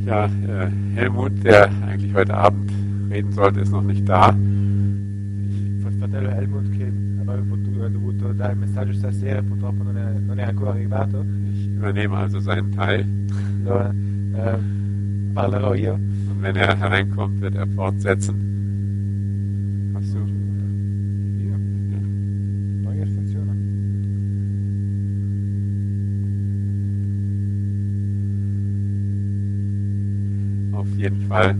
Ja, Helmut, der eigentlich heute Abend reden sollte, ist noch nicht da. Il fratello Helmut che avrebbe dovuto dare il messaggio stasera purtroppo non è ancora arrivato. Ich übernehme also seinen Teil. Allora parlerò io. Und wenn er hereinkommt, wird er fortsetzen. Hast du? Io? Neuer funziona. Auf jeden Fall.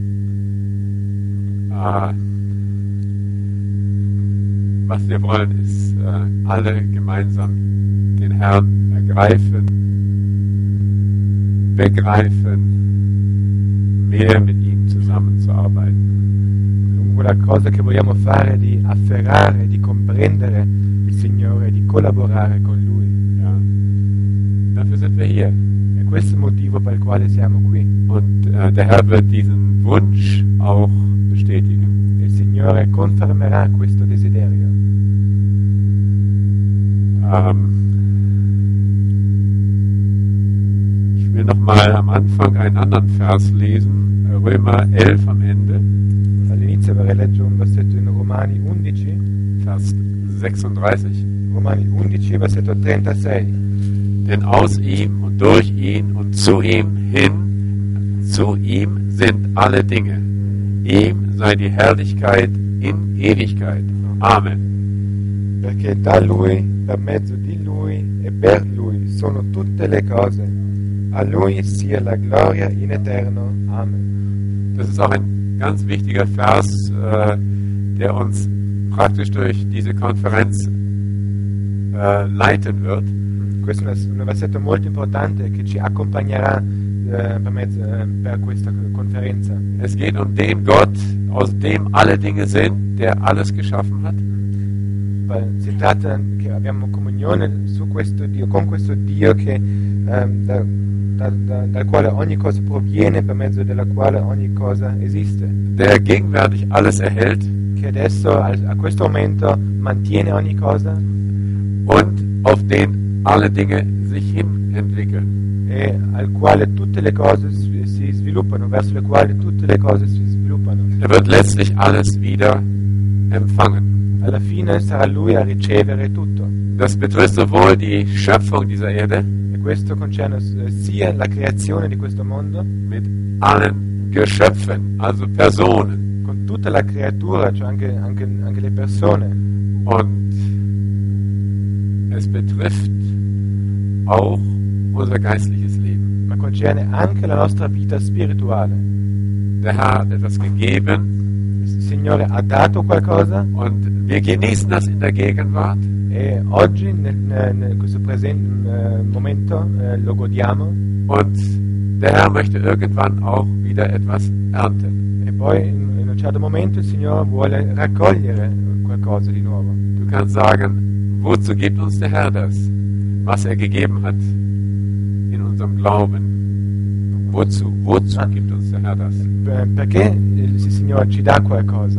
Was wir wollen, ist alle gemeinsam den Herrn ergreifen, begreifen, mehr mit ihm zusammenzuarbeiten. Quella cosa che vogliamo fare è di afferrare, di comprendere il Signore, di collaborare con Lui. Ja. Dafür sind wir hier. E questo è il motivo per il quale siamo qui. Und der Herr wird diesen Wunsch auch bestätigen. Il Signore confermerà questo desiderio. Ich will nochmal am Anfang einen anderen Vers lesen, Römer 11 am Ende. All'inizio vorrei leggere un versetto in Romani 11, Vers 36. Romani 11, versetto 36. Denn aus ihm und durch ihn und zu ihm hin, zu ihm sind alle Dinge. Ihm sei die Herrlichkeit in Ewigkeit. Amen. Perché da Lui, per mezzo di Lui e per Lui sono tutte le cose. A Lui sia la gloria in eterno. Amen. Das ist auch ein ganz wichtiger Vers, der uns praktisch durch diese Konferenz leiten wird. Questo è un versetto molto importante che ci accompagnerà per questa conferenza. Es geht um den Gott, aus dem alle Dinge sind, der alles geschaffen hat. Si tratta che abbiamo comunione su questo Dio, con questo Dio che, dal quale ogni cosa proviene, per mezzo della quale ogni cosa esiste. Der gegenwärtig alles erhält. Che adesso, a questo momento, mantiene ogni cosa. Und auf den alle Dinge sich hin entwickeln. E al quale tutte le cose si sviluppano, verso le quali tutte le cose si sviluppano. Er wird letztlich alles wieder empfangen. Alla fine sarà Lui a ricevere tutto. Das betrifft sowohl die Schöpfung dieser Erde, E questo concerne sia la creazione di questo mondo, mit allen Geschöpfen, also Personen. con tutta la creatura, cioè anche le persone. Und es betrifft auch unser geistliches Leben. Ma concerne anche la nostra vita spirituale. Der Herr hat etwas gegeben Il Signore ha dato qualcosa und wir genießen das in der Gegenwart. e oggi, in questo presente momento, lo godiamo. Und der Herr möchte irgendwann auch wieder etwas ernten. E poi in un certo momento il Signore vuole raccogliere qualcosa di nuovo. Du kannst sagen, wozu gibt uns der Herr das, was er gegeben hat in unserem Glauben? Wozu gibt uns der Herr das? Perché il Signore ci dà qualcosa?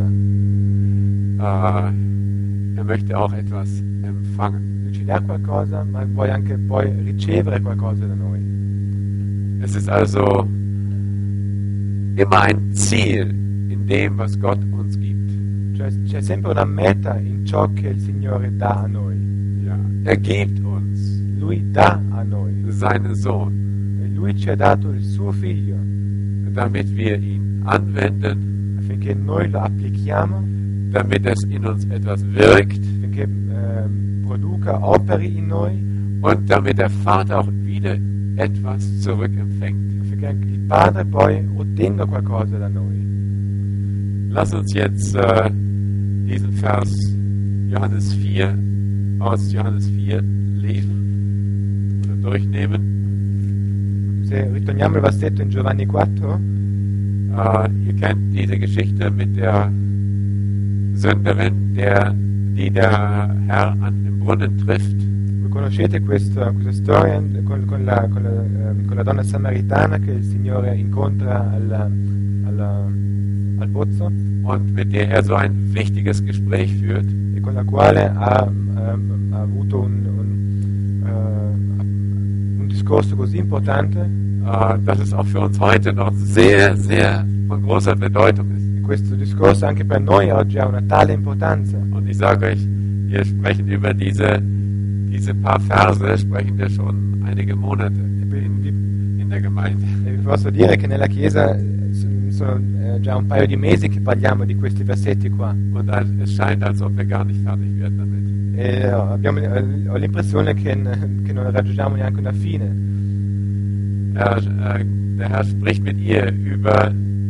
Er möchte auch etwas empfangen. Lui ci dà qualcosa, ma vuole anche poi ricevere qualcosa da noi. Es ist also immer ein Ziel in dem, was Gott uns gibt. Cioè c'è sempre una meta in ciò che il Signore dà a noi. Ja. Er gibt uns Lui dà a noi. seinen Sohn, E Lui ci ha dato il suo Figlio damit wir ihn anwenden, affinché noi lo applichiamo, damit es in uns etwas wirkt affinché produca, operi in noi, und damit der Vater auch wieder etwas zurückempfängt. affinché anche il Padre poi ottenga qualcosa da noi. Lass uns jetzt diesen Vers Johannes 4 aus Johannes 4 lesen oder durchnehmen. Se ritorniamo al versetto in Giovanni 4, Ihr kennt diese Geschichte mit der Sünderin, die der Herr an dem Brunnen trifft. voi conoscete questa storia con la donna samaritana che il Signore incontra al pozzo Und mit der er so ein wichtiges Gespräch führt. e con la quale ha avuto un discorso così importante. dass es auch für uns heute noch sehr, sehr von großer Bedeutung ist. Questo discorso anche per noi oggi ha una tale importanza. Und ich sage euch, wir sprechen über diese paar Verse, sprechen wir schon einige Monate in der Gemeinde. E vi posso dire che nella Chiesa sono già un paio di mesi che parliamo di questi versetti qua. Und es scheint, als ob wir gar nicht fertig werden damit. E ho l'impressione che non raggiungiamo neanche una fine. Der Herr spricht mit ihr über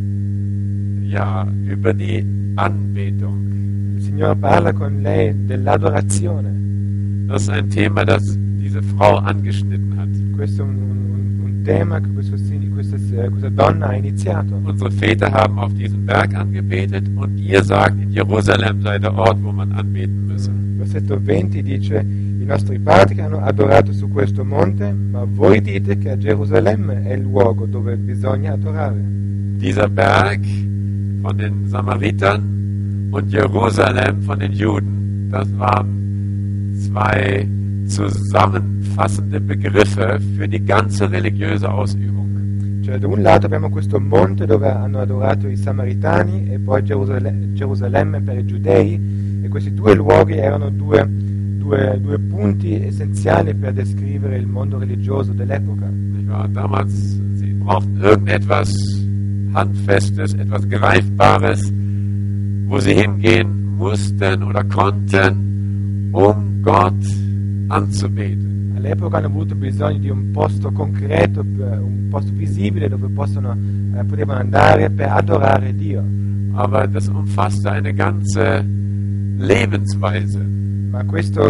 die Anbetung. Il Signore parla con lei dell'adorazione. Das ist ein Thema, das diese Frau angeschnitten hat. Questo è un tema che questa donna ha iniziato. Unsere Väter haben auf diesem Berg angebetet und ihr sagt, in Jerusalem sei der Ort, wo man anbeten müsse. Versetto 20 dice: i nostri padri hanno adorato su questo monte, ma voi dite che a Gerusalemme è il luogo dove bisogna adorare. Dieser Berg von den Samaritern und Jerusalem von den Juden, das waren zwei zusammenfassende Begriffe für die ganze religiöse Ausübung. Cioè, da un lato abbiamo questo monte dove hanno adorato i Samaritani e poi Gerusalemme per i Giudei, e questi due luoghi erano due punti essenziali per descrivere il mondo religioso dell'epoca. Damals, sie brauchten irgendetwas Handfestes, etwas Greifbares, wo sie hingehen mussten oder konnten, um Gott anzubeten. All'epoca hanno avuto bisogno di un posto concreto, un posto visibile dove potevano andare per adorare Dio. Aber das umfasste eine ganze Lebensweise. Ma questo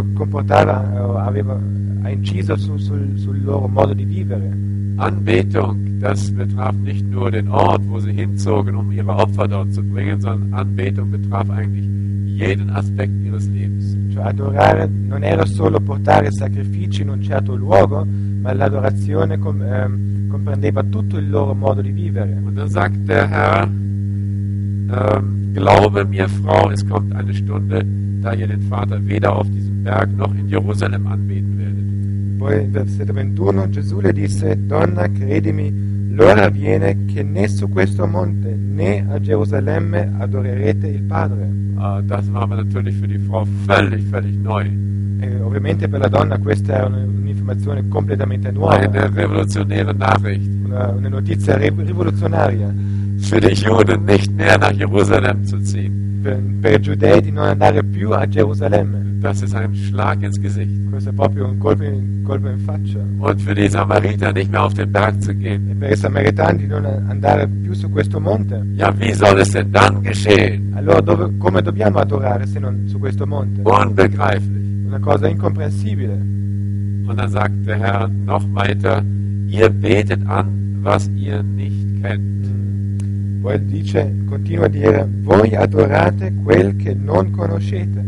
ha inciso sul loro modo di vivere. Anbetung, das betraf nicht nur den Ort, wo sie hinzogen, um ihre Opfer dort zu bringen, sondern Anbetung betraf eigentlich jeden Aspekt ihres Lebens. Cioè, adorare non era solo portare sacrifici in un certo luogo, ma l'adorazione comprendeva tutto il loro modo di vivere. Und dann sagt der Herr, glaube mir, Frau, es kommt eine Stunde, da ihr den Vater weder auf diesem Berg noch in Jerusalem anbeten werdet. Poi in versetto 21 Gesù le disse: donna, credimi, l'ora viene che né su questo monte né a Gerusalemme adorerete il Padre. Das war aber natürlich für die Frau völlig neu. E ovviamente per la donna questa era un'informazione completamente nuova. Eine revolutionäre Nachricht. Una notizia rivoluzionaria. Für die Juden nicht mehr nach Jerusalem zu ziehen. Per i giudei di non andare più a Gerusalemme. Das ist ein Schlag ins Gesicht. Questo è proprio un colpo in faccia. Und für die Samariter nicht mehr auf den Berg zu gehen. E per i samaritani di non andare più su questo monte. Ja, wie soll es denn dann geschehen? Allora come dobbiamo adorare se non su questo monte? Unbegreiflich. Una cosa incomprensibile. Und dann sagt der Herr noch weiter, ihr betet an, was ihr nicht kennt. Poi continua a dire: voi adorate quel che non conoscete.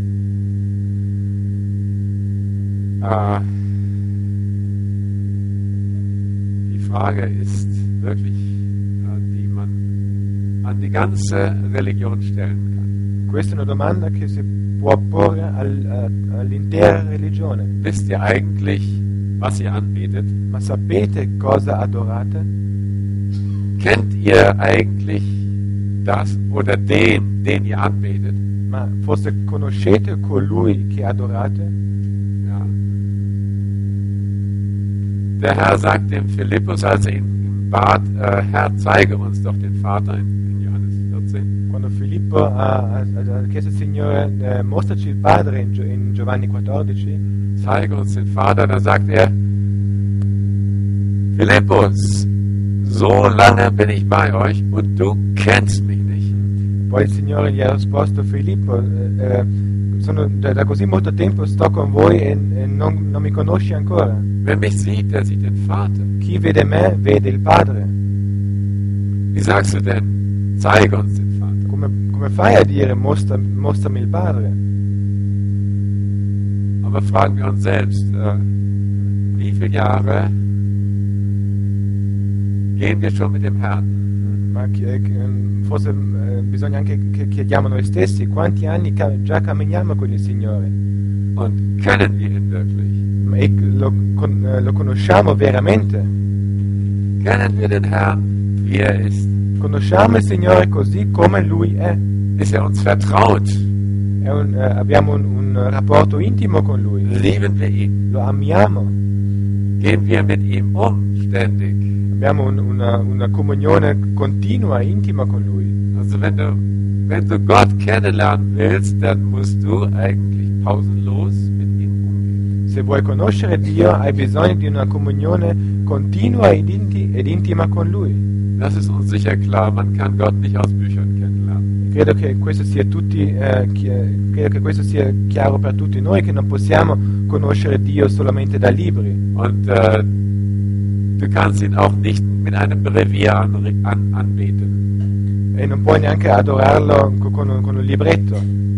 Die Frage ist wirklich, die man an die ganze Religion stellen kann. Questa è una domanda che si può porre all'intera religione. Wisst ihr eigentlich, was ihr anbetet? Ma sapete cosa adorate? Kennt ihr eigentlich das oder den ihr anbetet? Ma forse conoscete colui che adorate? Ja. Der Herr sagt dem Philippus, als er ihn bat, Herr, zeige uns doch den Vater in Johannes 14. Quando Filippo ha chiesto al Signore, mostraci il Padre in Giovanni 14. Zeige uns den Vater, dann sagt er, Philippus, so lange bin ich bei euch und du kennst mich nicht. Poi il Signore gli ha risposto: Filippo, da così molto tempo sto con voi e non mi conosci ancora. Wer mich sieht, der sieht den Vater. Chi vede me vede il Padre. Wie sagst du denn, zeige uns den Vater? Come fai a dire mostrami il Padre? Aber fragen wir uns selbst, wie viele Jahre gehen wir schon mit dem Herrn? Ma forse bisogna anche che chiediamo noi stessi: quanti anni già camminiamo con il Signore? Und kennen wir ihn wirklich? E lo conosciamo veramente? kennen wir den Herrn, wie er ist. Conosciamo il Signore così come Lui è. Ist er uns vertraut? Abbiamo un rapporto intimo con Lui. Lieben wir ihn? Lo amiamo. Gehen wir mit ihm ständig? Abbiamo una comunione continua, intima con Lui. Also wenn du Gott kennenlernen willst, dann musst du eigentlich pausenlos mit ihm umgehen. Se vuoi conoscere Dio, hai bisogno di una comunione continua ed intima con Lui. Das ist uns sicher klar, man kann Gott nicht aus Büchern kennenlernen. Credo che questo sia chiaro per tutti noi, che non possiamo conoscere Dio solamente da libri. Und du kannst ihn auch nicht mit einem Brevier anbeten. E non puoi neanche adorarlo con un libretto.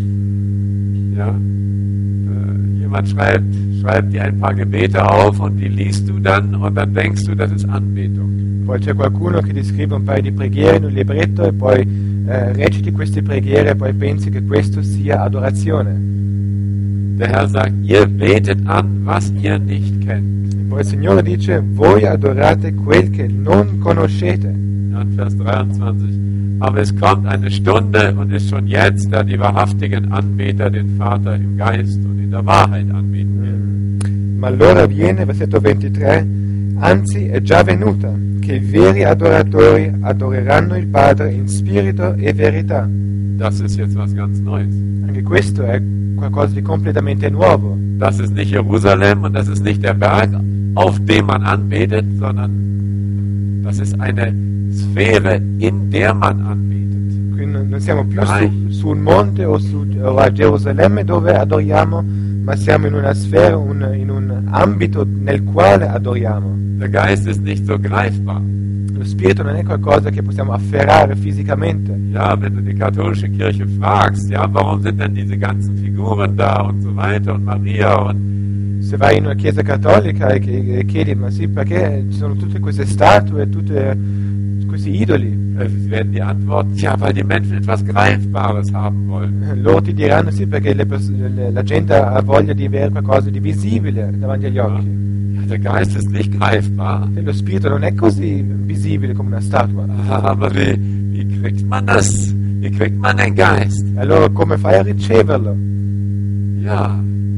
Ja? Jemand schreibt dir ein paar Gebete auf und die liest du dann und dann denkst du, das ist Anbetung. Poi c'è qualcuno che ti scrive un paio di preghiere in un libretto e poi reciti queste preghiere e poi pensi che questo sia adorazione. Der Herr sagt, ihr betet an, was ihr nicht kennt. E poi il Signore dice, voi adorate quel che non conoscete. Ja, in Vers 23. Aber es kommt eine Stunde und ist schon jetzt, da die wahrhaftigen Anbeter den Vater im Geist und in der Wahrheit anbeten werden. Ma l'ora viene, versetto 23, anzi è già venuta, che i veri adoratori adoreranno il Padre in spirito e verità. Das ist jetzt was ganz Neues. Anche questo è qualcosa di completamente nuovo. Das ist nicht Jerusalem und das ist nicht der Berg, auf dem man anbetet, sondern das ist eine Sphäre, in der man anbetet. Quindi non siamo più su un monte o a Gerusalemme dove adoriamo, ma siamo in una sfera, in un ambito nel quale adoriamo. Der Geist ist nicht so greifbar. Lo spirito non è qualcosa che possiamo afferrare fisicamente. Ja, wenn du die katholische Kirche fragst, ja, warum sind denn diese ganzen Figuren da und so weiter und Maria und se vai in una chiesa cattolica e chiedi, ma sì, perché ci sono tutte queste statue, tutti questi idoli? Sie werden die Antwort, ja, weil die Menschen etwas Greifbares haben wollen. Loro ti diranno sì, perché la gente ha voglia di avere qualcosa di visibile davanti agli occhi. Ja, der Geist ist nicht greifbar. E lo spirito non è così visibile come una statua. Aber wie kriegt man das? Wie kriegt man den Geist? Allora come fai a riceverlo? Ja,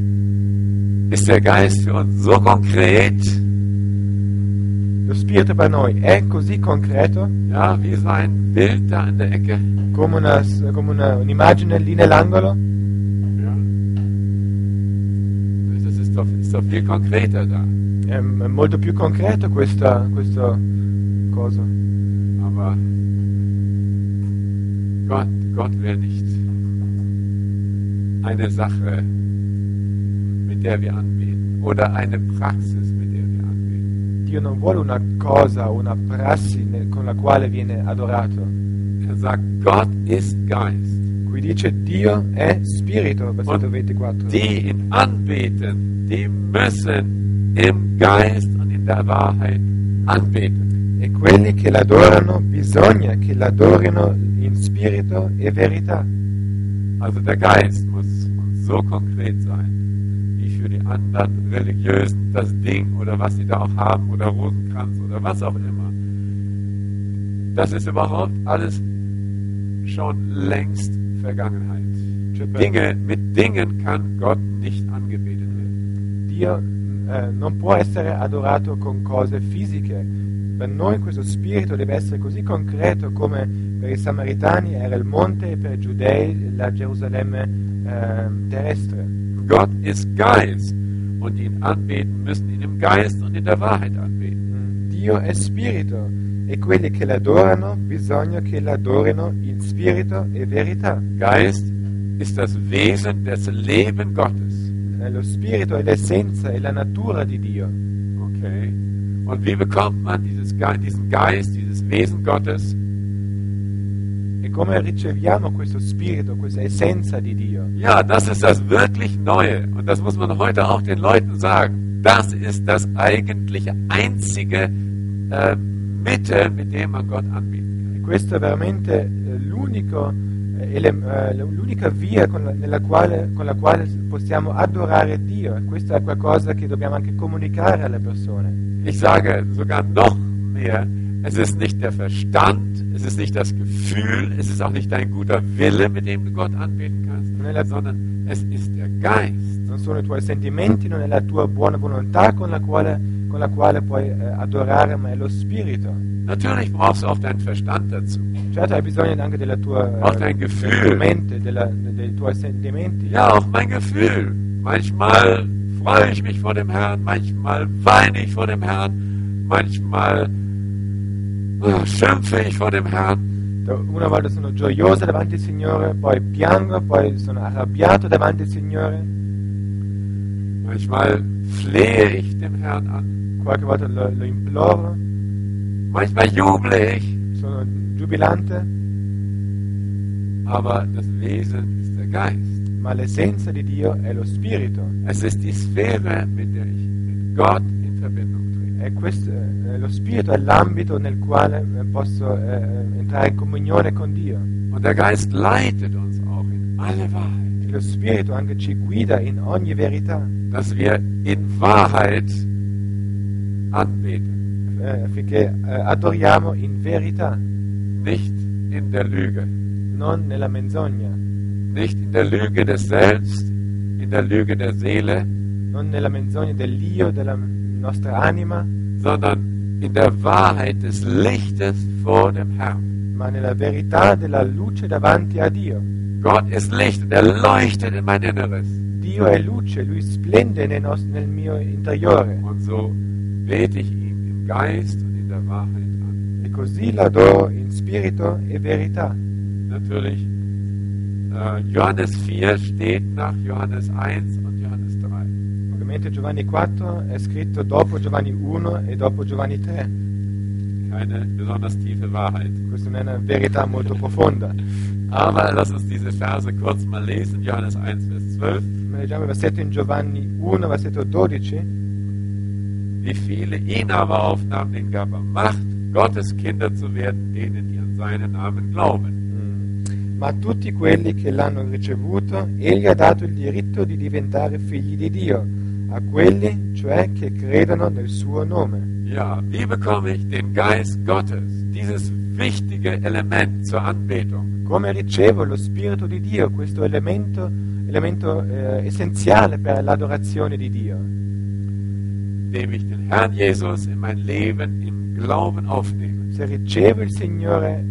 ist der Geist für uns so konkret? Lo spirito per noi è così concreto? Ja, wie so ein Bild da in der Ecke. Come un'immagine lì nell'angolo? Ja. Das ist doch viel konkreter da. È molto più concreto questo cosa. Aber Gott will nicht eine Sache, mit der wir anbeten, oder eine Praxis, mit der wir anbeten. Dio non vuole una cosa, una prassi con la quale viene adorato. Er sagt, Gott ist Geist. Qui dice Dio è spirito, versetto 24. Die ihn anbeten, die müssen im Geist und in der Wahrheit anbeten. E quelli che l'adorano bisogna che l'adorino in spirito e verità. Also der Geist muss so konkret sein, wie für die anderen Religiösen das Ding oder was sie da auch haben oder Rosenkranz oder was auch immer. Das ist überhaupt alles schon längst Vergangenheit. Mit Dingen kann Gott nicht angebetet werden. Dio non può essere adorato con cose fisiche. Per noi questo spirito deve essere così concreto come per i Samaritani era il monte e per i Giudei la Gerusalemme terrestre. Gott ist Geist und ihn anbeten müssen ihn im Geist und in der Wahrheit anbeten. Dio è spirito e quelli che l'adorano bisogna che l'adorino in spirito e verità. Geist ist das Wesen des Leben Gottes. Lo spirito è l'essenza e la natura di Dio. Okay. Und wie bekommt man diesen Geist, dieses Wesen Gottes? E come riceviamo questo spirito, questa essenza di Dio? Ja, das ist das wirklich Neue. Und das muss man heute auch den Leuten sagen. Das ist das eigentliche, einzige Mittel, mit dem man Gott anbeten kann. E questo è veramente l'unica via con la quale possiamo adorare Dio. E questo è qualcosa che dobbiamo anche comunicare alle persone. Ich sage sogar noch mehr, es ist nicht der Verstand, es ist nicht das Gefühl, es ist auch nicht dein guter Wille, mit dem du Gott anbeten kannst, sondern es ist der Geist. Non sono i tuoi sentimenti, non è la tua buona volontà con la quale puoi adorare, ma è lo Spirito. Natürlich brauchst du auch deinen Verstand dazu. Certo, hai bisogno anche della tua Auch dein Gefühl. mente, dei tuoi sentimenti. Ja, auch mein Gefühl. Manchmal freue ich mich vor dem Herrn, manchmal weine ich vor dem Herrn, manchmal schimpfe ich vor dem Herrn. Una volta sono gioioso davanti al Signore, poi piango, poi sono arrabbiato davanti al Signore. Manchmal flehe ich dem Herrn an. Qualche volta lo imploro. Manchmal juble ich. Sono giubilante. Aber das Wesen ist der Geist. Ma l'essenza di Dio è lo Spirito. Es ist die Sphäre, mit der ich mit Gott in Verbindung trete. E questo, lo Spirito è l'ambito nel quale posso entrare in comunione con Dio. Und der Geist leitet uns auch in alle Wahrheit. Lo Spirito anche ci guida in ogni verità. Dass wir in Wahrheit anbeten. Affinché adoriamo in verità. Nicht in der Lüge. Non nella menzogna. Nicht in der Lüge des Selbst, in der Lüge der Seele. Non nella menzogna dell'io, della nostra anima. Sondern in der Wahrheit des Lichtes vor dem Herrn. Ma nella verità della luce davanti a Dio. Gott ist Licht und er leuchtet in mein Inneres. Dio è luce, Lui splende nel mio interiore. Und so bete ich ihn im Geist und in der Wahrheit an. E così l'adoro in spirito e verità. Natürlich, Johannes 4 steht nach Johannes 1 und Johannes 3. Ovviamente Giovanni 4 è scritto dopo Giovanni 1 e dopo Giovanni 3. Keine besonders tiefe Wahrheit. Questa non è una verità molto profonda. Aber lass uns diese Verse kurz mal lesen. Johannes 1, Vers 12. Leggiamo il versetto in Giovanni 1, versetto 12. Wie viele ihn aber aufnahmen, den gab er Macht, Gottes Kinder zu werden, denen die an seinen Namen glauben. Ma a tutti quelli che l'hanno ricevuto, egli ha dato il diritto di diventare figli di Dio, a quelli, cioè, che credono nel suo nome. Ja, wie bekomme ich den Geist Gottes, dieses wichtige Element zur Anbetung? Come ricevo lo Spirito di Dio, questo elemento essenziale per l'adorazione di Dio? Indem ich den Herrn Jesus in mein Leben im Glauben aufnehme. Se ricevo il Signore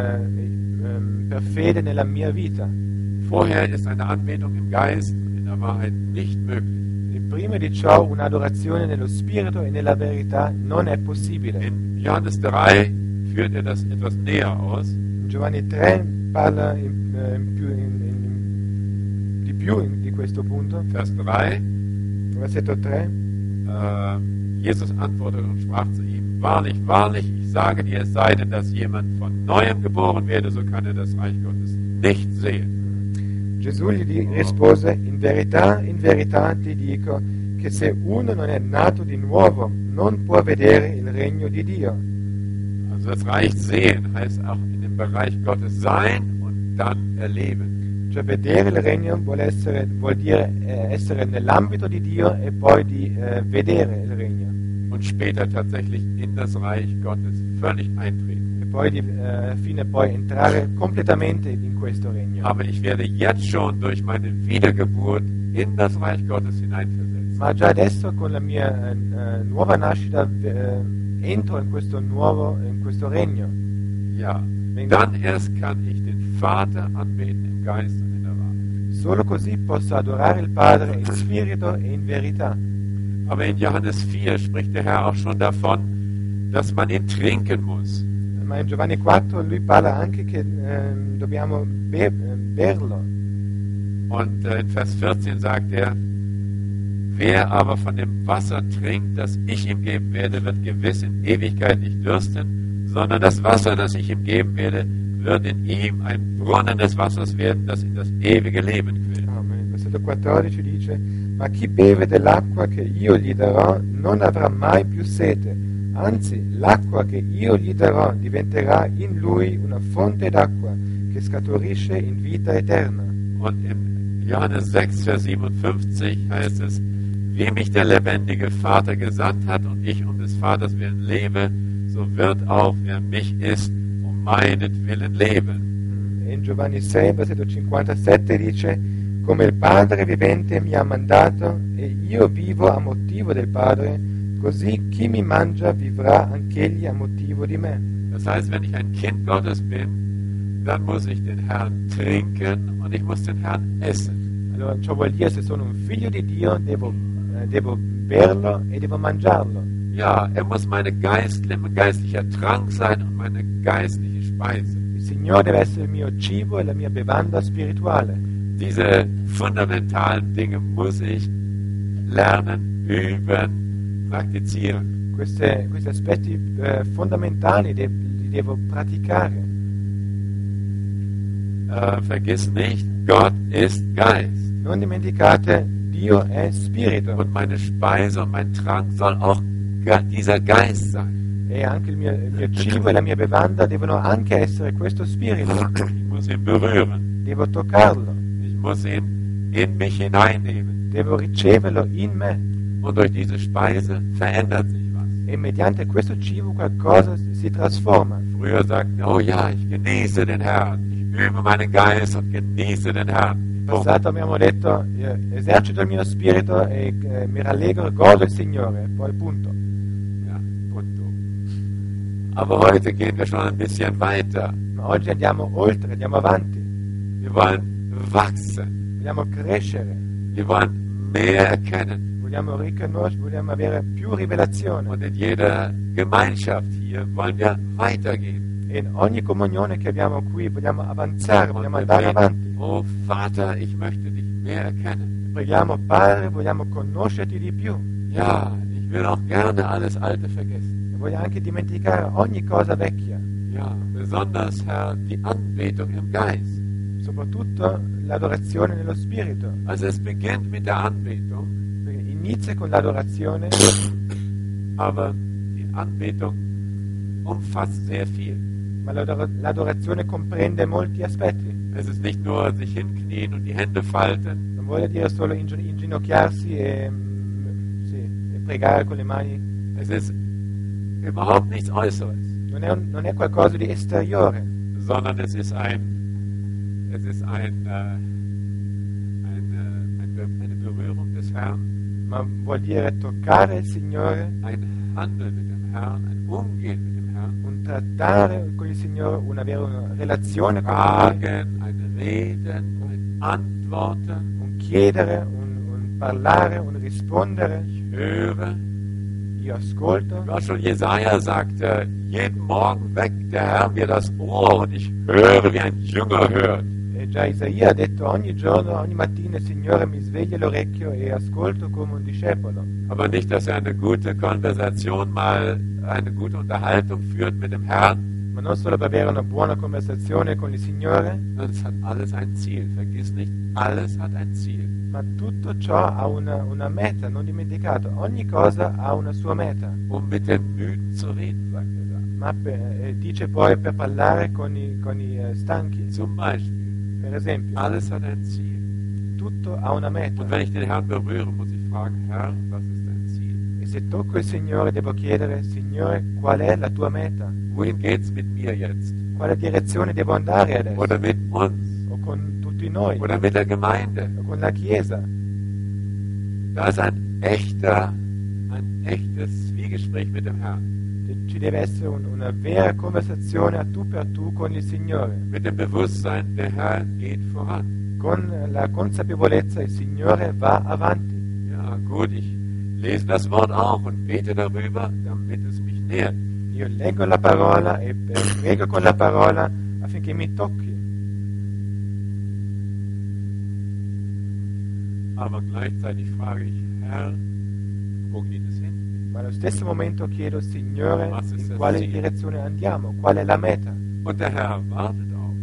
per fede nella mia vita. Vorher ist eine Anbetung im Geist und in der Wahrheit nicht möglich. E prima di ciò un'adorazione nello Spirito e nella verità non è possibile. In Johannes 3 führt er das etwas näher aus. In Giovanni 3 parla di più di questo punto. Vers 3. Versetto 3. Jesus antwortete und sprach zu ihm: Wahrlich, wahrlich, ich sage dir, es sei denn, dass jemand von Neuem geboren werde, so kann er das Reich Gottes nicht sehen. Gesù gli rispose: in verità ti dico che se uno non è nato di nuovo non può vedere il regno di Dio. Also das Reich sehen heißt auch in dem Bereich Gottes sein und dann erleben. Cioè vedere il regno vuol dire essere nell'ambito di Dio e poi di vedere il regno. Und später tatsächlich in das Reich Gottes völlig eintreten. E poi alla fine poi entrare completamente in questo regno. Aber ich werde jetzt schon durch meine Wiedergeburt in das Reich Gottes hineinversetzt. Ma già adesso con la mia nuova nascita entro in questo regno. Ja, dann erst kann ich den Vater anbeten im Geist und in der Wahrheit. Solo così posso adorare il Padre in spirito e in verità. Aber in Johannes 4 spricht der Herr auch schon davon, dass man ihn trinken muss. Ma in Giovanni 4 lui parla anche che dobbiamo berlo. Und in Vers 14 sagt er: Wer aber von dem Wasser trinkt, das ich ihm geben werde, wird gewiss in Ewigkeit nicht dürsten, sondern das Wasser, das ich ihm geben werde, wird in ihm ein Brunnen des Wassers werden, das in das ewige Leben quillt. Amen. Versetto 14 dice: ma chi beve dell'acqua che io gli darò non avrà mai più sete, anzi l'acqua che io gli darò diventerà in lui una fonte d'acqua che scaturisce in vita eterna. Und in Johannes 6, Vers 57 heißt es: Wie mich der lebendige Vater gesandt hat und ich um des Vaters willen lebe, so wird auch wer mich isst, um meinetwillen leben. E in Giovanni 6, versetto 57 dice: come il Padre vivente mi ha mandato e io vivo a motivo del Padre, così chi mi mangia vivrà anch'egli a motivo di me. Das heißt, wenn ich ein Kind Gottes bin, dann muss ich den Herrn trinken und ich muss den Herrn essen. Allora ciò vuol dire, se sono un figlio di Dio devo berlo e devo mangiarlo. Ja, muss mein geistlicher Trank sein und meine geistliche Speise. Il Signore deve essere il mio cibo e la mia bevanda spirituale. Diese fundamentalen Dinge muss ich lernen, üben, praktizieren. Questi aspetti fondamentali li devo praticare. Vergiss nicht, Gott ist Geist. Non dimenticate, Dio è spirito. Und meine Speise und mein Trank soll auch dieser Geist sein. E anche il mio cibo e la mia bevanda devono anche essere questo spirito. Ich muss ihn berühren. Devo toccarlo, Ich muss ihn in mich hineinnehmen. devo riceverlo in me. Und durch diese Speise verändert sich was. E mediante questo cibo qualcosa si trasforma. Früher sagten wir, oh ja, ich genieße den Herrn. Ich übe meinen Geist und genieße den Herrn. In passato abbiamo detto: esercito il mio spirito e mi rallegro, godo il Signore. Poi punto. Ja, punto. Aber heute gehen wir schon ein bisschen weiter. Ma oggi andiamo oltre, andiamo avanti. Wir wollen wachsen. Vogliamo crescere, Wir wollen mehr erkennen. vogliamo riconoscere, vogliamo avere più rivelazione. Und in jeder Gemeinschaft hier wollen wir weitergehen. E in ogni comunione che abbiamo qui vogliamo avanzare, Und vogliamo wir andare beten, avanti. oh Vater, ich möchte dich mehr erkennen. Preghiamo, Padre, vogliamo conoscerti di più. Ja, ich will auch gerne alles Alte vergessen. E voglio anche dimenticare ogni cosa vecchia, Ja, besonders, Herr, die Anbetung im Geist. soprattutto l'adorazione nello spirito. Also es beginnt mit der Anbetung, Perché inizia con l'adorazione, aber die Anbetung umfasst sehr viel. ma l'adorazione comprende molti aspetti. Es ist nicht nur sich hinknien und die Hände falten. Non vuole dire solo inginocchiarsi e pregare con le mani. Es ist überhaupt nichts Äußeres, Non è qualcosa di esteriore, sondern es ist eine Berührung des Herrn, ma vuol dire toccare il Signore, ein Handeln mit dem Herrn, ein Umgehen mit dem Herrn, un trattare con il Signore, avere una relazione con Lui, Fragen, ein Reden, ein Antworten. un chiedere, un parlare, un rispondere. Ich höre. Io ascolto. Ja, schon Jesaja sagte, jeden Morgen weckt der Herr mir das Ohr und ich höre, wie ein Jünger hört. E già Isaia ha detto: ogni giorno, ogni mattina il Signore mi sveglia l'orecchio e ascolto come un discepolo. Aber nicht, dass er eine gute Konversation mal, eine gute Unterhaltung führt mit dem Herrn. Ma non solo per avere una buona conversazione con il Signore, Das hat alles ein Ziel. Vergiss nicht, alles hat ein Ziel. ma tutto ciò ha una meta, non dimenticato. Ogni cosa ha una sua meta. Um mit den Müden zu reden, sagt er da. Ma dice poi per parlare con i stanchi. Zum Beispiel. Per esempio, Alles hat ein Ziel. tutto ha una meta. Und wenn ich den Herrn berühre, muss ich fragen, Herr, was ist dein Ziel? E se tocco il Signore devo chiedere: Signore, qual è la tua meta? Wohin geht's mit mir jetzt? Quale direzione devo andare adesso? Oder mit uns? O con tutti noi? Oder mit der Gemeinde? O con la Chiesa? Da ist ein echtes Zwiegespräch mit dem Herrn. Ci deve essere una vera conversazione a tu per tu con il Signore, Mit dem Bewusstsein, der Herr geht voran. con la consapevolezza: il Signore va avanti. Ja, gut, ich lese das Wort auch und bete darüber, damit es mich nährt. Io leggo la parola e prego con la parola affinché mi tocchi. Aber gleichzeitig frage ich, Herr, wo geht es hin? Ma allo stesso momento chiedo: Signore, Was ist in das quale Ziel? direzione andiamo? Qual è la meta? Und der Herr wartet auch,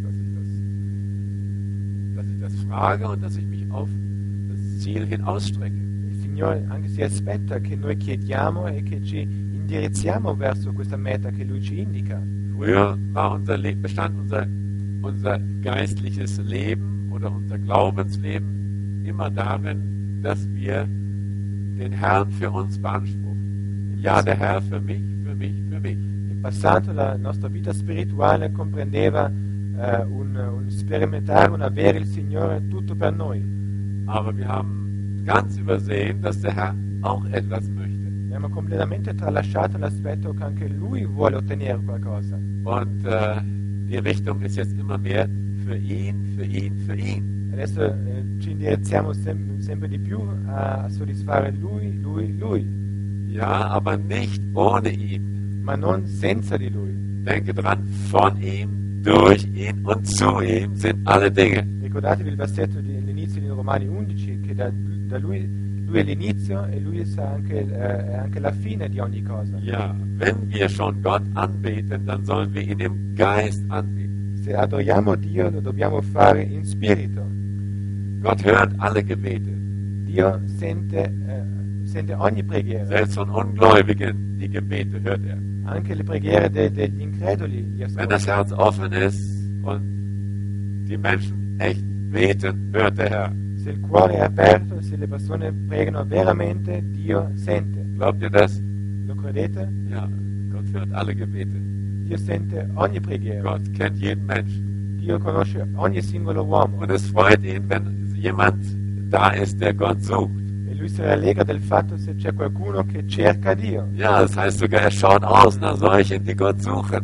dass ich das frage und dass ich mich auf das Ziel hin ausstrecke. Il Signore anche si aspetta che noi chiediamo e che ci indirizziamo verso questa meta che Lui ci indica. Früher war bestand unser geistliches Leben oder unser Glaubensleben immer darin, dass wir den Herrn für uns beanspruchen. Ja, der Herr für mich, für mich, für mich. In passato la nostra vita spirituale comprendeva un sperimentare, un avere il Signore tutto per noi. Aber wir haben ganz übersehen, dass der Herr auch etwas möchte. Abbiamo completamente tralasciato l'aspetto che anche Lui vuole ottenere qualcosa. Und die Richtung ist jetzt immer mehr für ihn, für ihn, für ihn. Adesso ci indirizziamo sempre di più a soddisfare Lui, Ja, aber nicht ohne ihn. ma non senza di Lui. Denke dran, von ihm, durch ihn und zu ihm sind alle Dinge. Ricordatevi il versetto all'inizio di Romani 11, che da Lui è l'inizio e Lui è anche la fine di ogni cosa. Ja, wenn wir schon Gott anbeten, dann sollen wir ihn im Geist anbeten. Se adoriamo Dio lo dobbiamo fare in spirito. Gott hört alle Gebete, Dio sente ogni preghiera, selbst von Ungläubigen, die Gebete hört er. anche le preghiere degli increduli li Wenn das ascolta. Herz offen ist und die Menschen echt beten, hört der Herr. Se il cuore è aperto, se le persone pregano veramente, Dio sente. Glaubt ihr das? Lo credete? Ja, Gott hört alle Gebete. Dio sente ogni preghiera. Gott kennt jeden Menschen. Dio conosce ogni singolo uomo. Und es freut ihn, wenn jemand da ist, der Gott sucht. E lui si rallegra del fatto se c'è qualcuno che cerca Dio. Ja, das heißt sogar, er schaut aus nach solchen, die Gott suchen.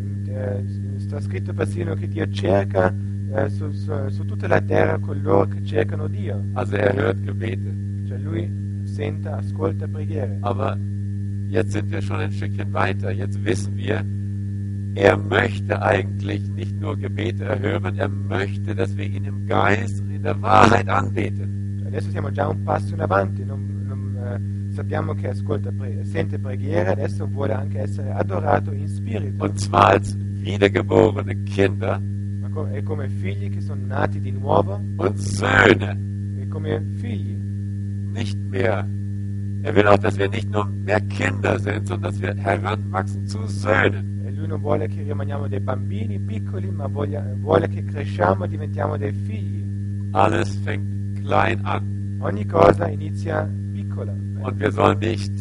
Sta scritto persino che Dio cerca su tutta la terra coloro che cercano Dio. Also er hört Gebete. Cioè lui sente, ascolta preghiere. Aber jetzt sind wir schon ein Stückchen weiter. Jetzt wissen wir, er möchte eigentlich nicht nur Gebete erhören, er möchte, dass wir ihn im Geist und in der Wahrheit anbeten. Adesso siamo già un passo in avanti, sappiamo che sente preghiere, adesso vuole anche essere adorato in spirito. Und zwar als wiedergeborene Kinder È come figli che sono nati di nuovo, und Söhne. è come figli. Nicht mehr. Er will auch, dass wir nicht nur mehr Kinder sind, sondern dass wir heranwachsen zu Söhnen. E lui non vuole che rimaniamo dei bambini piccoli, ma vuole che cresciamo e diventiamo dei figli. Alles fängt klein an. Ogni cosa inizia piccola. Und wir sollen nicht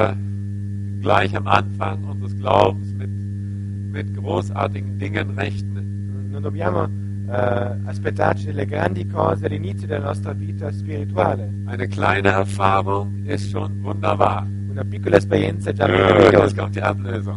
gleich am Anfang unseres Glaubens mit großartigen Dingen rechnen. Non dobbiamo aspettarci delle grandi cose all'inizio della nostra vita spirituale. Eine kleine Erfahrung ist schon wunderbar. Una piccola esperienza è già Jetzt meravigliosa. kommt die Ablösung.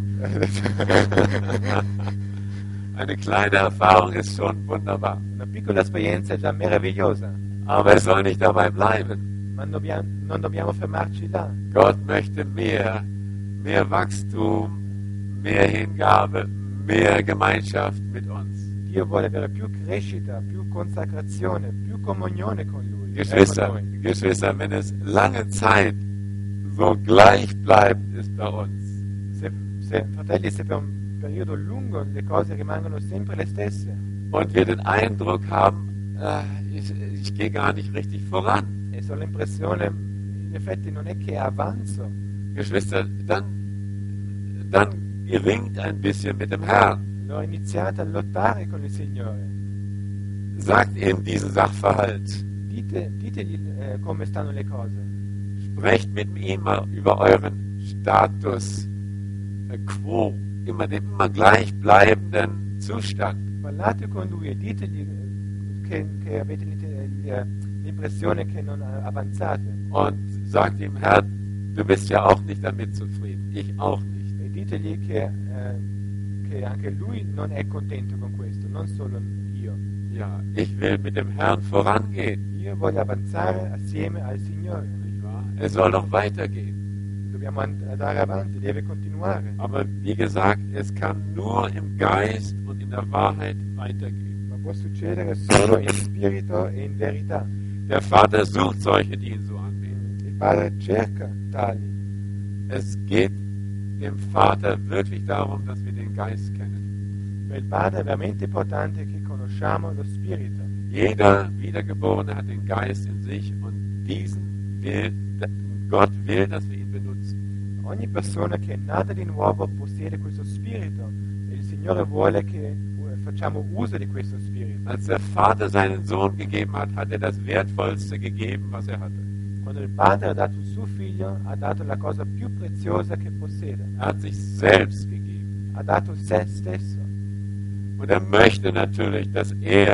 Eine kleine Erfahrung ist schon wunderbar. Una piccola esperienza è già meravigliosa, Aber es soll nicht dabei bleiben. ma non dobbiamo fermarci là. Gott möchte mehr Wachstum, mehr Hingabe, mehr Gemeinschaft mit uns. Dio vuole avere più crescita, più consacrazione, più comunione con Lui. Geschwister, wenn es lange Zeit so gleichbleibend ist bei uns Fratelli, se per un periodo lungo le cose rimangono sempre le stesse und wir den Eindruck haben, ich gehe gar nicht richtig voran, e ho l'impressione, in effetti non è che avanzo, Geschwister, dann ringt ein bisschen mit dem Herrn. l'ho iniziato a lottare con il Signore. Sagt ihm diesen Sachverhalt. Ditegli come stanno le cose. Sprecht mit ihm mal über euren Status quo, den immer gleichbleibenden Zustand. Parlate con Lui e ditegli che avete l'impressione che non avanzate. Und sagt ihm, Herr, du bist ja auch nicht damit zufrieden, ich auch nicht. E ditegli che anche Lui non è contento con questo, non solo io. Ja, ich will mit dem Herrn vorangehen. Io voglio avanzare assieme al Signore. Nicht wahr? Es soll noch weitergehen. Dobbiamo andare avanti, deve continuare. Aber wie gesagt, es kann nur im Geist und in der Wahrheit weitergehen. Ma può succedere solo in spirito e in verità. Der Vater sucht solche, die ihn so anbeten. Il Padre cerca tali. Es geht dem Vater wirklich darum, dass wir den Geist kennen. Per il Padre è veramente importante che conosciamo lo Spirito. Jeder Wiedergeborene hat den Geist in sich und diesen Gott will, dass wir ihn benutzen. Ogni persona che è nata di nuovo possiede questo Spirito e il Signore vuole che facciamo uso di questo Spirito. Als der Vater seinen Sohn gegeben hat, hat er das Wertvollste gegeben, was er hatte. Quando il Padre ha dato il suo Figlio, ha dato la cosa più preziosa che possiede. Er hat sich selbst gegeben. ha dato se stesso. Und er möchte natürlich, dass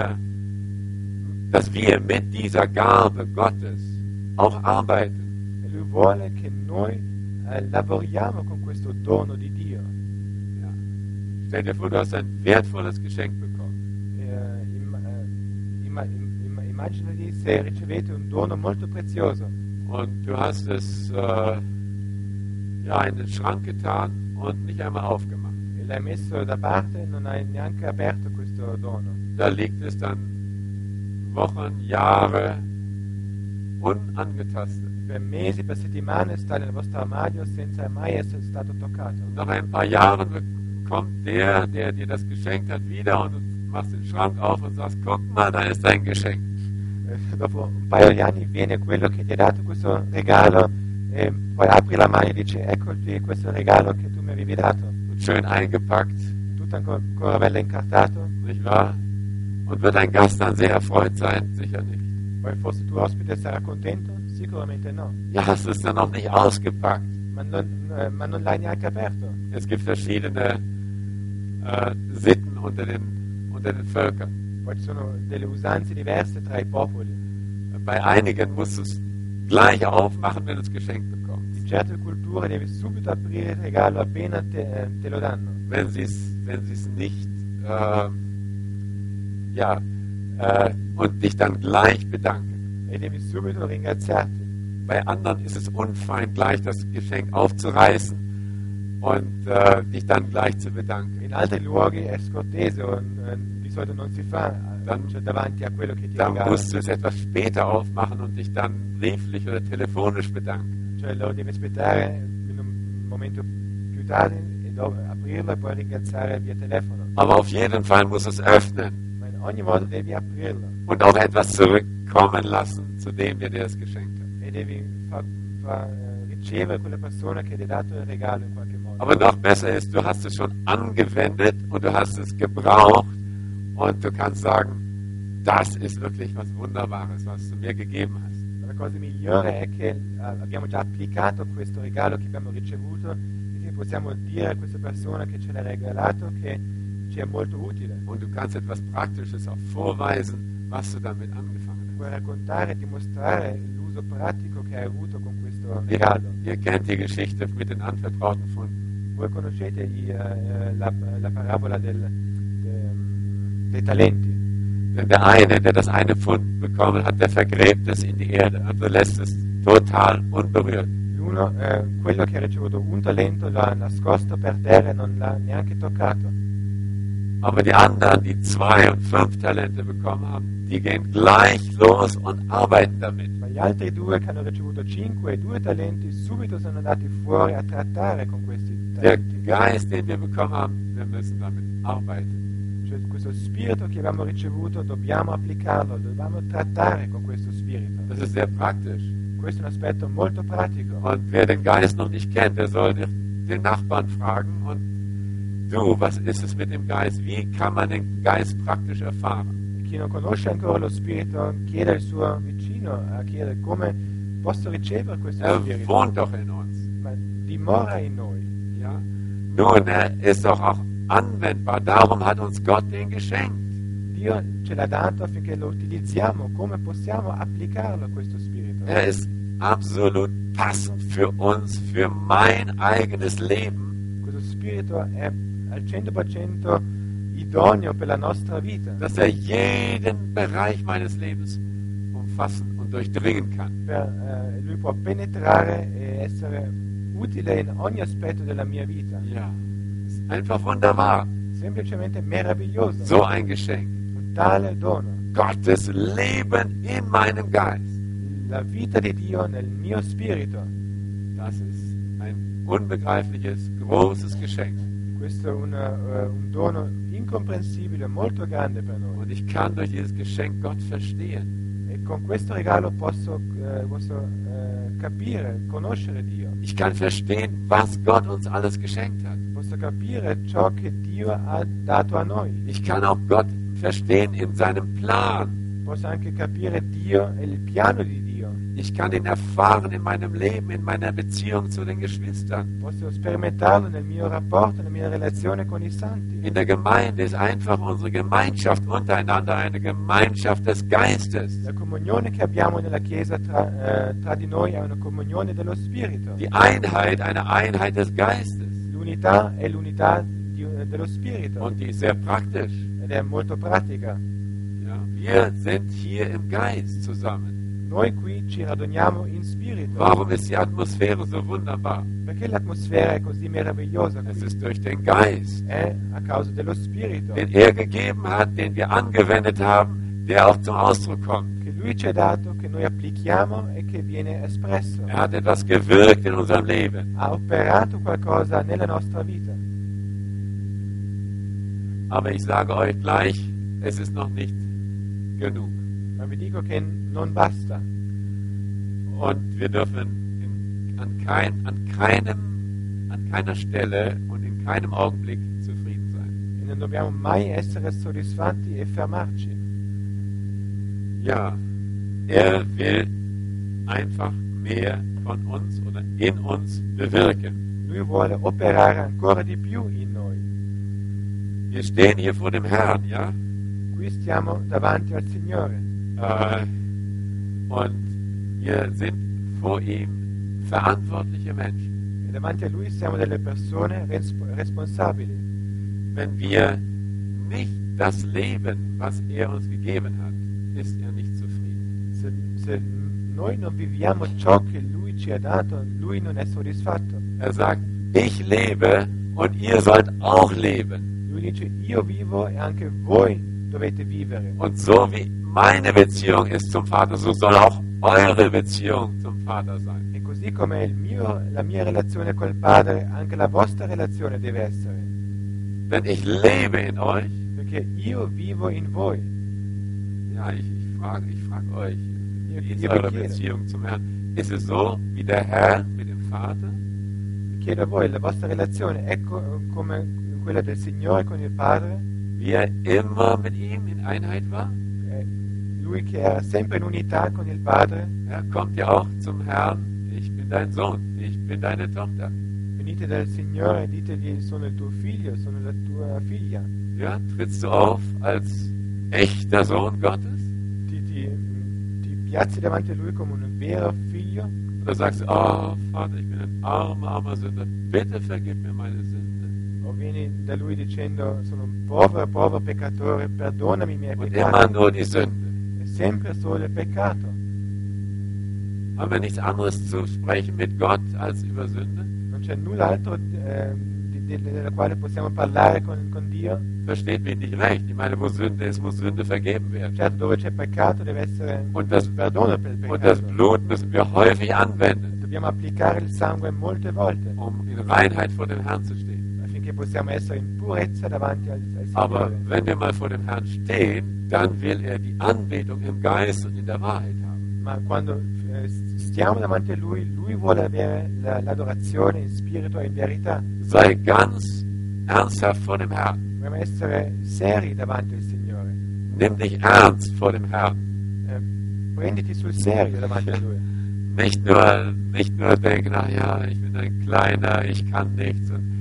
wir mit dieser Gabe Gottes auch arbeiten. E lui vuole che noi lavoriamo con questo dono di Dio. Ja. Stell dir vor, du hast ein wertvolles Geschenk bekommen. Immaginati se ricevete un dono molto prezioso Und du hast es in den Schrank getan und nicht einmal aufgemacht. e l'hai messo da parte e non hai neanche aperto questo dono. Da liegt es dann Wochen, Jahre unangetastet. Per mesi, per settimane sta nel vostro armadio senza mai essere stato toccato. Und nach ein paar Jahren kommt der dir das geschenkt hat, wieder und du machst den Schrank auf und sagst, guck mal, da ist dein Geschenk. Dopo un paio di anni viene quello che ti ha dato questo regalo e poi apri la mano e dici eccoti questo regalo che tu mi avevi dato. Und schön eingepackt, Tutto ancora bello incartato. nicht wahr? Und wird ein Gast dann sehr erfreut sein? Sicher nicht. Poi forse tuo ospite sarà contento? Sicuramente no. Ja, hast du es dann noch nicht ausgepackt? Ma non l'hai neanche aperto. Es gibt verschiedene Sitten unter den Völkern. Poi ci sono delle usanze diverse tra i popoli. Bei einigen musst du es gleich aufmachen, wenn du es geschenkt bekommst. In certe culture devi subito aprire il regalo appena te lo danno. Wenn sie es nicht und dich dann gleich bedanken. E devi subito ringraziarti. Bei anderen ist es unfein, gleich das Geschenk aufzureißen und dich dann gleich zu bedanken. In altri luoghi è scortese, di solito non si fa davanti a quello che ti Dann regala. musst du es etwas später aufmachen und dich dann brieflich oder telefonisch bedanken. Cioè lo devi aspettare in un momento più tardi e aprirlo e poi ringraziare via telefono. Aber auf jeden Fall musst du es öffnen Ma in ogni modo devi aprirlo und auch etwas zurückkommen lassen zu dem, der dir das geschenkt hat. e devi ricevere quella persona che ti ha dato il regalo in qualche modo. Aber noch besser ist, du hast es schon angewendet und du hast es gebraucht und du kannst sagen, das ist wirklich was Wunderbares, was du mir gegeben hast. La cosa migliore è che abbiamo già applicato questo regalo che abbiamo ricevuto e che possiamo dire a questa persona che ce l'ha regalato che ci è molto utile. Und du kannst etwas Praktisches auch vorweisen, was du damit angefangen Puoi hast. raccontare e dimostrare l'uso pratico che hai avuto con questo regalo. Ihr kennt die Geschichte mit den anvertrauten Funden. Voi conoscete la parabola dei talenti. Denn der eine, der das eine Pfund bekommen hat, der vergräbt es in die Erde, also lässt es total unberührt. L'uno, quello che ha ricevuto un talento l'ha nascosto per terra e non l'ha neanche toccato. Aber die anderen, die 2 und 5 Talente bekommen haben, die gehen gleich los und arbeiten damit. Ma gli altri due che hanno ricevuto 5 e 2 talenti subito sono andati fuori a trattare con questi Der talenti. Geist, den wir bekommen haben, wir müssen damit arbeiten. Cioè questo spirito che abbiamo ricevuto dobbiamo applicarlo, dobbiamo trattare con questo spirito. Das ist sehr praktisch. Questo è un aspetto molto pratico. Und wer den Geist noch nicht kennt, der soll den Nachbarn fragen. Und du, was ist es mit dem Geist? Wie kann man den Geist praktisch erfahren? E chi non conosce ancora lo spirito chiede al suo vicino a chiedere come posso ricevere questo spirito. Wohnt doch in uns. Ma dimora in noi. Ja? Nun, er ist doch auch anwendbar. Darum hat uns Gott den geschenkt. Dio ce l'ha dato affinché lo utilizziamo. Come possiamo applicarlo questo spirito? Er ist absolut passend für uns, für mein eigenes Leben, Questo spirito è al 100% idoneo per la nostra vita, dass er jeden Bereich meines Lebens umfassen und durchdringen kann. lui può penetrare e essere utile in ogni aspetto della mia vita. Ja, ist einfach wunderbar. Semplicemente meraviglioso. So ein Geschenk. Un tale dono. Gottes Leben in meinem Geist. La vita di Dio nel mio spirito. Das ist ein unbegreifliches, großes Geschenk. Questo è un dono incomprensibile, molto grande per noi. Und ich kann durch dieses Geschenk Gott verstehen. E con questo regalo posso capire, conoscere Dio. Ich kann verstehen, was Gott uns alles geschenkt hat. Posso capire ciò che Dio ha dato a noi. Ich kann auch Gott verstehen in seinem Plan. Posso anche capire Dio e il piano di Dio. Ich kann ihn erfahren in meinem Leben, in meiner Beziehung zu den Geschwistern. Posso sperimentarlo nel mio rapporto, nella mia relazione con i santi. In der Gemeinde ist einfach unsere Gemeinschaft untereinander eine Gemeinschaft des Geistes. La comunione che abbiamo nella Chiesa tra di noi è una comunione dello Spirito. Die Einheit, eine Einheit des Geistes. L'unità è l'unità dello Spirito Und die ist sehr praktisch. ed è molto pratica. Ja, wir sind hier im Geist zusammen. Noi qui ci raduniamo in spirito. Warum ist die Atmosphäre so wunderbar? Perché l'atmosfera è così meravigliosa Es qui? ist durch den Geist, È a causa dello Spirito den er gegeben hat, den wir angewendet haben, der auch zum Ausdruck kommt. che Lui ci ha dato, che noi applichiamo e che viene espresso. Er hat etwas gewirkt in unserem Leben. Ha operato qualcosa nella nostra vita. Aber ich sage euch gleich, es ist noch nicht genug. Ma vi dico che non basta. Und wir dürfen an keiner Stelle und in keinem Augenblick zufrieden sein. E non dobbiamo mai essere soddisfatti e fermarci. Ja, er will einfach mehr von uns oder in uns bewirken. Lui vuole operare ancora di più in noi. Wir stehen hier vor dem Herrn, ja? Qui stiamo davanti al Signore Und wir sind vor ihm verantwortliche Menschen. e davanti a Lui siamo delle persone responsabili. Wenn wir nicht das leben, was er uns gegeben hat, ist er nicht zufrieden. Se noi non viviamo ciò che Lui ci ha dato, Lui non è soddisfatto. Er sagt, ich lebe und ihr sollt auch leben. Lui dice, io vivo e anche voi dovete vivere. Und so wie meine Beziehung ist zum Vater, so soll auch eure Beziehung zum Vater sein. E così come la mia relazione col Padre, anche la vostra relazione deve essere. Denn ich lebe in euch. Perché io vivo in voi. Ja, ich frage euch, wie ist Io eure vi chiedo. Beziehung zum Herrn? Ist es so wie der Herr mit dem Vater? Chiedo a voi, la vostra relazione è come quella del Signore con il Padre? Wie er immer mit ihm in Einheit war? Lui che era sempre in unità con il Padre? Er kommt ja auch zum Herrn, ich bin dein Sohn, ich bin deine Tochter. Venite dal Signore e ditegli, sono il tuo figlio, sono la tua figlia. Ja, trittst du auf als echter Sohn Gottes? Ti piazzi davanti a Lui come un vero figlio? Oder sagst du, oh Vater, ich bin ein armer Sünder, bitte vergib mir meine Sünde. O vieni da Lui dicendo, sono un povero peccatore, perdonami i miei Und immer peccati? nur die Sünde. È sempre solo il peccato. Haben wir nichts anderes zu sprechen mit Gott als über Sünde? Non c'è null'altro della quale possiamo parlare con Dio. Versteht mich nicht recht. Ich meine, wo Sünde ist, muss Sünde vergeben werden. Certo, dove c'è peccato deve essere Und das, perdono per il und das peccato. Blut müssen wir häufig anwenden, Dobbiamo applicare il sangue molte volte um in Reinheit vor dem Herrn zu stehen. affinché possiamo essere in purezza davanti al Aber Signore. wenn wir mal vor dem Herrn stehen, dann will er die Anbetung im Geist und in der Wahrheit haben. Ma quando stiamo davanti a Lui, Lui vuole avere l'adorazione in spirito e in verità. Sei ganz ernsthaft vor dem Herrn. Dobbiamo essere seri davanti al Signore. Nimm dich ernst vor dem Herrn. Prenditi sul serio davanti a Lui. Nicht nur denken, ach ja, ich bin ein Kleiner, ich kann nichts und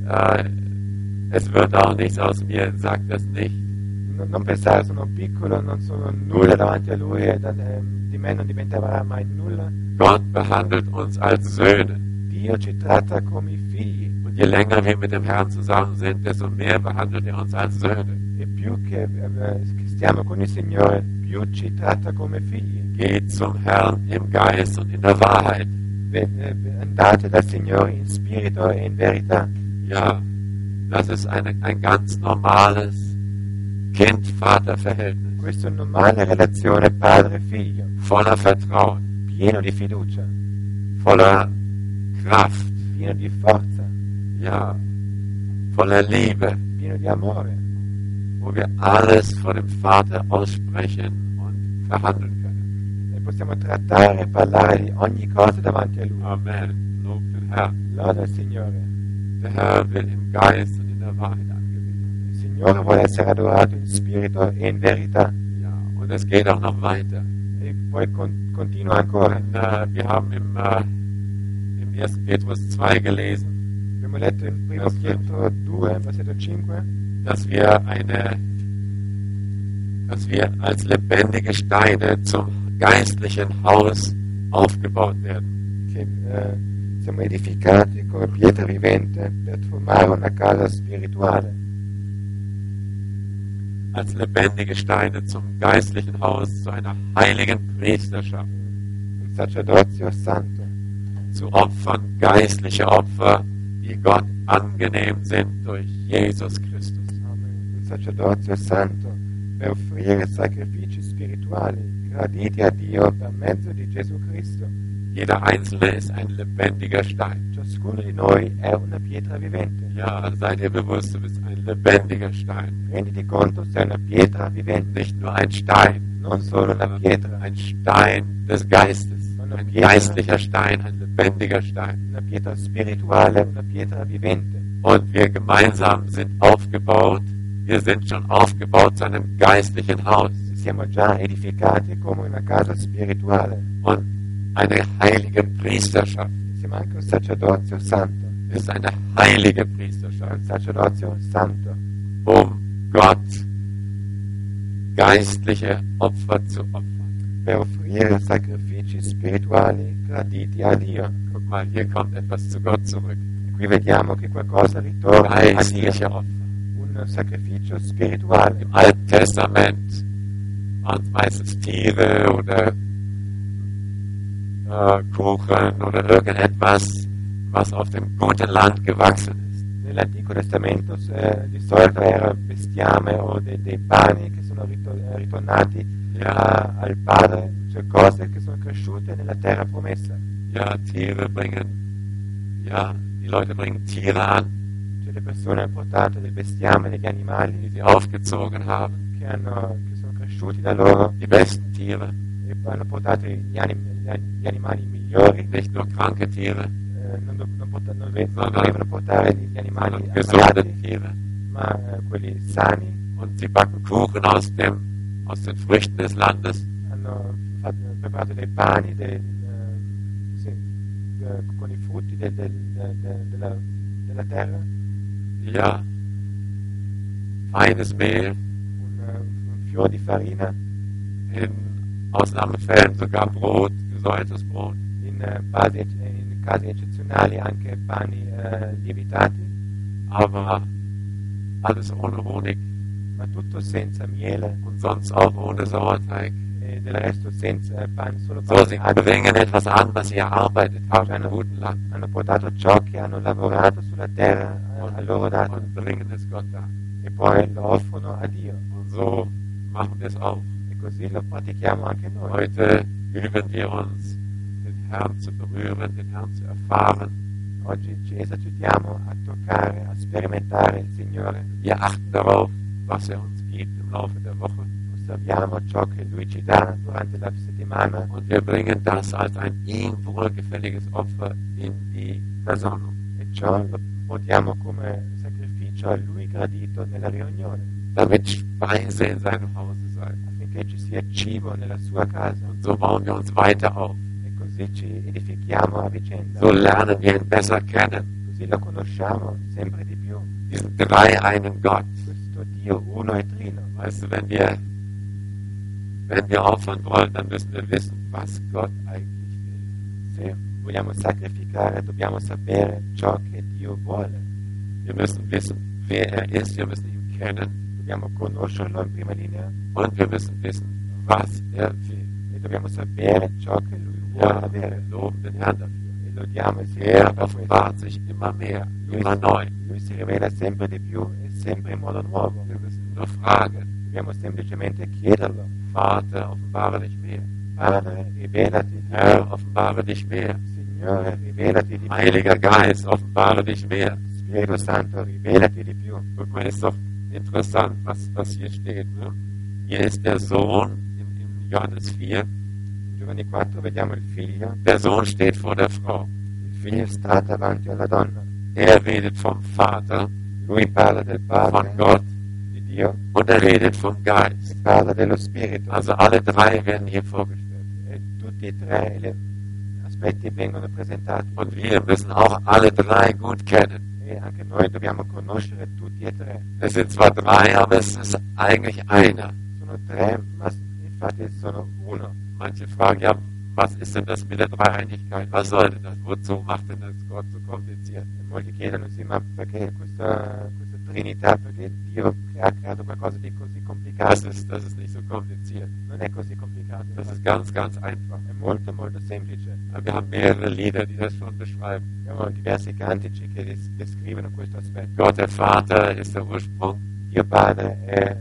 es wird auch nichts aus mir. Sag das nicht. Non pensare sono piccolo, non sono nulla davanti a Lui e di me non diventerà mai nulla. Gott behandelt uns als Söhne. Dio ci tratta come i figli Und je länger wir mit dem Herrn zusammen sind, desto mehr behandelt er uns als Söhne. e più che stiamo con il Signore, più ci tratta come figli. Geht zum Herrn im Geist und in der Wahrheit. Andate dal Signore in spirito e in verità. Ja, das ist ein ganz normales Kind-Vater-Verhältnis. Questa è una normale relazione padre-figlio, Voller Vertrauen, pieno di fiducia, voller Kraft, pieno di forza, ja, voller Liebe, pieno di amore, wo wir alles vor dem Vater aussprechen und verhandeln können. e possiamo trattare e parlare di ogni cosa davanti a Lui. Amen. Lob den Herrn. Loda il Signore. Der Herr will im Geist und in der Wahrheit angebetet. Il Signore vuole essere adorato in spirito e in verità. Ja, und es geht auch noch weiter. E poi continua ancora. Wir haben im 1. Petrus 2 gelesen, Abbiamo letto in 1 Pietro 2, versetto 5, dass wir als lebendige Steine zum geistlichen Haus aufgebaut werden. che siamo edificati come pietra vivente per formare una casa spirituale. Als lebendige Steine zum geistlichen Haus, zu einer heiligen Priesterschaft, Un sacerdozio santo, zu Opfern, geistliche Opfer, die Gott angenehm sind durch Jesus Christus. un sacerdozio santo per offrire sacrifici spirituali graditi a Dio per mezzo di Gesù Cristo. Jeder Einzelne ist ein lebendiger Stein. Ciascuno di noi è una pietra vivente. Ja, sei dir bewusst, du bist ein lebendiger Stein. Renditi conto, sei una pietra vivente, Nicht nur ein Stein, non solo una pietra, ein Stein des Geistes. Ein geistlicher Stein, ein lebendiger Stein. una pietra spirituale, una pietra vivente. Und wir gemeinsam sind aufgebaut. Wir sind schon aufgebaut zu einem geistlichen Haus. Siamo già edificati come una casa spirituale. Und eine heilige Priesterschaft Siamo anche un sacerdozio santo. ist eine heilige È Priesterschaft, un sacerdozio santo Gott geistliche Opfer zu opfern. per offrire sacrifici spirituali graditi a Dio. Guck mal, hier kommt etwas zu Gott zurück. E qui vediamo che qualcosa ritorna a Geistliche Dio, Opfer. un sacrificio spirituale. Im Alten Testament waren es meistens Tiere oder Kuchen oder irgendetwas, was auf dem guten Land gewachsen ist. Nell'Antico Testamento di solito era bestiame o dei pani che sono ritornati al Padre, cioè cose che sono cresciute nella terra promessa. Ja, Tiere bringen, die Leute bringen Tiere an, Cioè le persone hanno portato del bestiame, degli die animali sie aufgezogen haben, che sono cresciuti da loro die besten Tiere, e hanno portato gli animali migliori. nicht nur kranke Tiere, Non dovevano portare gli animali sondern gesunde ammalati, Tiere. ma quelli sani. Und sie backen Kuchen aus den Früchten des Landes. Hanno preparato dei pani con i frutti della terra, Ja, feines Mehl, un fior di farina, in Ausnahmefällen sogar Brot, gesäuertes Brot. in casi eccezionali anche pani lievitati, Aber alles ohne Honig ma tutto senza miele und sonst auch ohne Sauerteig. e del resto senza pane, solo So, sie pane. bringen etwas an, was sie erarbeitet haben im guten Land Hanno portato ciò che hanno lavorato sulla terra a loro dato und bringen es Gott dar. e poi lo offrono a Dio. Und so machen wir es auch. E così lo pratichiamo anche noi. Heute üben wir uns, den Herrn zu berühren, den Herrn zu erfahren. Oggi ci esercitiamo a toccare, a sperimentare il Signore. Wir achten darauf, was er uns gibt im Laufe der Woche. Osserviamo ciò che Lui ci dà durante la settimana Und wir bringen das als ein ihm wohlgefälliges Opfer in die Versammlung. e ciò lo portiamo come sacrificio a Lui gradito nella riunione, Damit Speise in seinem Hause sei. affinché ci sia cibo nella sua casa. Und so bauen wir uns weiter auf. E così ci edifichiamo a vicenda. So lernen wir ihn besser kennen. Così lo conosciamo sempre di più. Diesen dreieinen Gott. Questo Dio uno e trino. Weißt du, wenn wir opfern wollen, dann müssen wir wissen, was Gott eigentlich will. Se vogliamo sacrificare dobbiamo sapere ciò che Dio vuole. Wir müssen wissen, wer er ist. Wir müssen ihn kennen. Dobbiamo conoscerlo in prima linea Und wir müssen wissen, was er will. e dobbiamo sapere ciò che Lui vuole Ja, wir avere. loben den Herrn dafür. E lodiamo il Signore Er per questo. offenbart sich immer mehr, immer neu. Lui si rivela sempre di più e sempre in modo nuovo. Wir müssen nur fragen, Dobbiamo semplicemente chiederlo. Vater, offenbare dich mehr. Padre, rivelati di Herr, più. offenbare dich mehr. Signore, rivelati di più. Heiliger Geist, offenbare dich mehr. Spirito Santo, rivelati di più. Guck mal, ist doch interessant, was hier steht. Ne? Hier ist der Sohn in Johannes 4. In Giovanni 4 vediamo il figlio. Der Sohn steht vor der Frau. Il figlio sta davanti alla donna. Er redet vom Vater, Lui parla del von Padre, Gott di Dio, und er redet vom Geist. e parla dello Spirito. Also alle drei werden hier vorgestellt. tutti e tre gli aspetti vengono presentati. Und wir müssen auch alle drei gut kennen. E anche noi dobbiamo conoscere tutti e tre. Es sind zwar drei, aber es ist eigentlich einer. Sono tre, ma infatti sono uno. Manche fragen, ja, was ist denn das mit der Dreieinigkeit? Was soll denn das? Wozu macht denn das Gott so kompliziert? E molti chiedono, sì, ma perché questa Trinità? Perché Dio ha creato qualcosa di così complicato? Das ist nicht so kompliziert. Non è così complicato. Das ist ganz, ganz einfach. È molto, molto semplice. Wir haben mehrere Lieder, die das schon beschreiben. Abbiamo diversi cantici che descrivono questo aspetto. Gott, der Vater, ist der Ursprung. Dio Padre è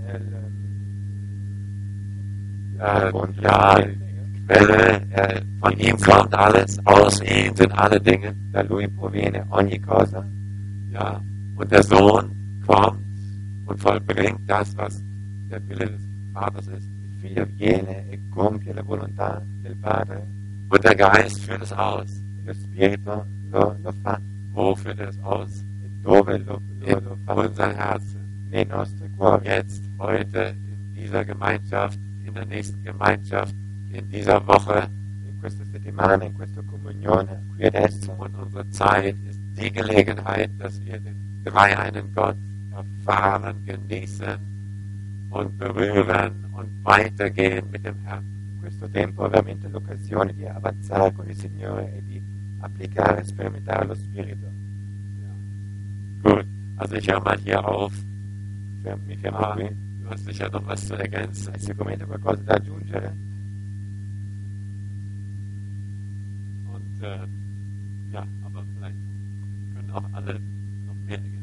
Ja, Quelle, von ihm kommt alles, aus ihm sind alle Dinge. da Lui proviene ogni cosa. Ja, und der Sohn kommt und vollbringt das, was der Wille des Vaters ist. Il Figlio viene e compie la volontà del Padre. Und der Geist führt es aus. Lo Spirito lo fa. Wo führt er es aus? E dove lo In fa? unser Herzen. Nei nostri cuori. Jetzt, heute, in dieser Gemeinschaft, in der nächsten Gemeinschaft, in dieser Woche. In questa settimana, in questa comunione, qui adesso. Und unsere Zeit ist die Gelegenheit, dass wir den dreieinen Gott erfahren, genießen und berühren und weitergehen mit dem Herrn. In questo tempo è veramente l'occasione di avanzare con il Signore e di applicare e sperimentare lo Spirito. Gut, also ich höre mal hier auf. Mi fermo qui. Du hast sicher noch was zu ergänzen. Hai sicuramente qualcosa da aggiungere? Und ja, aber vielleicht können auch alle noch mehr ergänzen.